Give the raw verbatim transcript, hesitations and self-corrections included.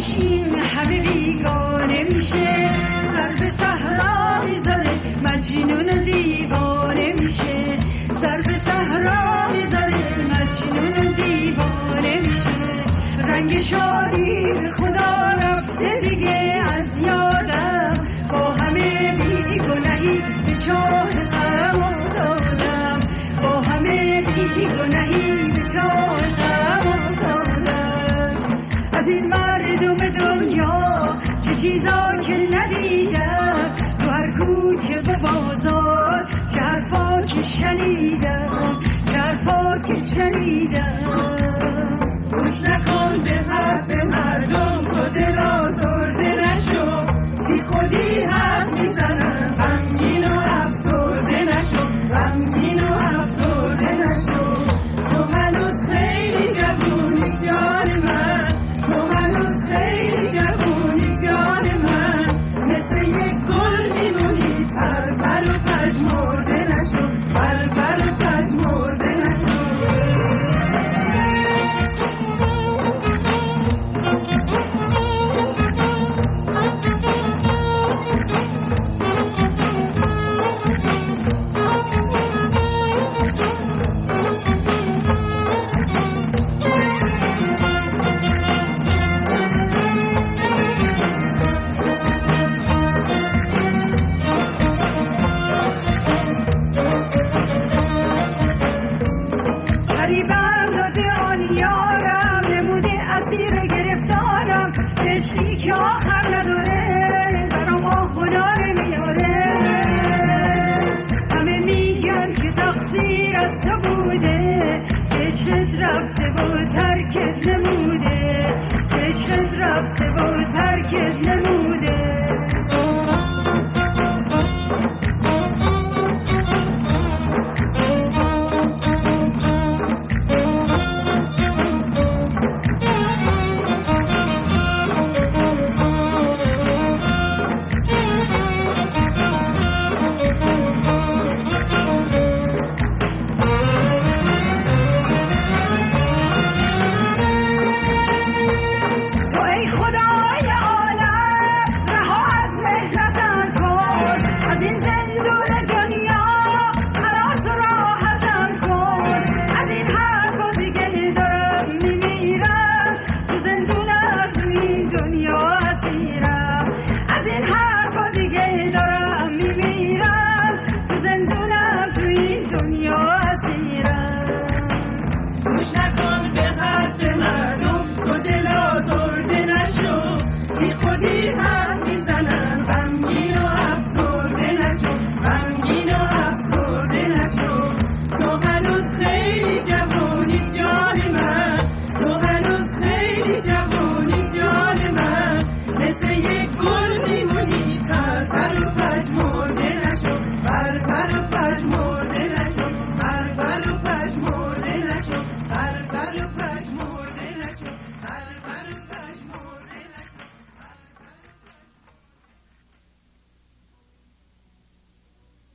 این همه بیگانه میشه، سر به صحرا میذاره مجنون دیوانه میشه، سر به صحرا میذاره مجنون دیوانه میشه. رنگ شادی به خدا رفته دیگه از یادم، با همه بیگناهی به چاه غم افتادم، با همه بیگناهی به چاه غم افتادم. از این مردم دنیا چه چیزا که ندیدم، تو هر کوچه و بازار چه حرفا که شنیدم، چه حرفا که شنیدم. گوش نکن به حرف مردم، تو دل آزرده نشو، بی خودی حرف میزنن، غمگین و افسرده نشو، غمگین و افسرده نشو. تو هنوز خیلی جوونی جان من، تو هنوز خیلی جوونی جان من، مثل یک گل میمونی پر پر و پژمرده نشو، پر پر و پژمرده نشو. عشقی که آخر نداره برام آهونا نمیاره. همه میگن که تقصیر از تو بوده، عشقت رفته و ترکت نموده، عشقت رفته و ترکت نموده.